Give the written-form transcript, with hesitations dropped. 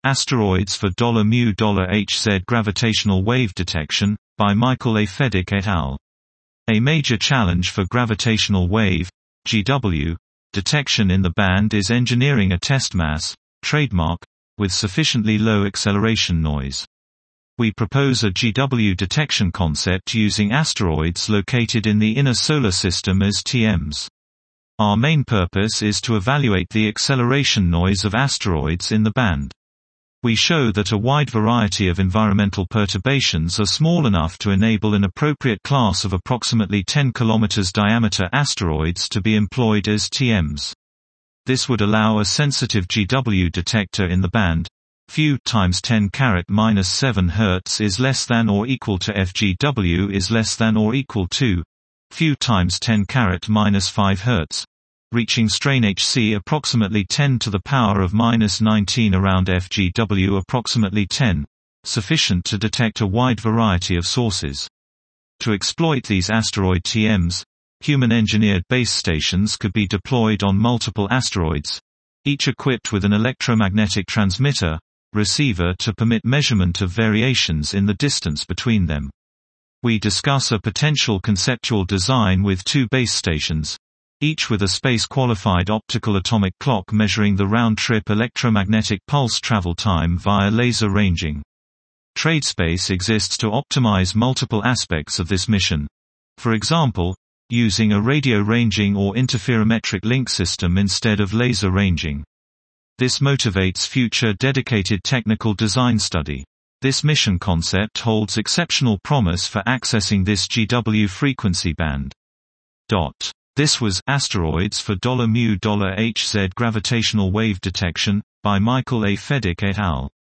Asteroids for $mu$HZ Gravitational Wave Detection, by Michael A. Fedek et al. A major challenge for gravitational wave (GW) detection in the band is engineering a test mass, trademark, with sufficiently low acceleration noise. We propose a GW detection concept using asteroids located in the inner solar system as TMs. Our main purpose is to evaluate the acceleration noise of asteroids in the band. We show that a wide variety of environmental perturbations are small enough to enable an appropriate class of approximately 10 km diameter asteroids to be employed as TMs. This would allow a sensitive GW detector in the band few times 10⁻⁷ Hz is less than or equal to FGW is less than or equal to few times 10⁻⁵ Hz, reaching strain Hc approximately 10 to the power of -19 around FGW approximately 10, sufficient to detect a wide variety of sources. To exploit these asteroid TMs, human-engineered base stations could be deployed on multiple asteroids, each equipped with an electromagnetic transmitter, receiver to permit measurement of variations in the distance between them. We discuss a potential conceptual design with two base stations, each with a space-qualified optical atomic clock measuring the round-trip electromagnetic pulse travel time via laser ranging. Tradespace exists to optimize multiple aspects of this mission. For example, using a radio ranging or interferometric link system instead of laser ranging. This motivates future dedicated technical design study. This mission concept holds exceptional promise for accessing this GW frequency band. This was Asteroids for $mu$HZ Gravitational Wave Detection, by Michael A. Fedek et al.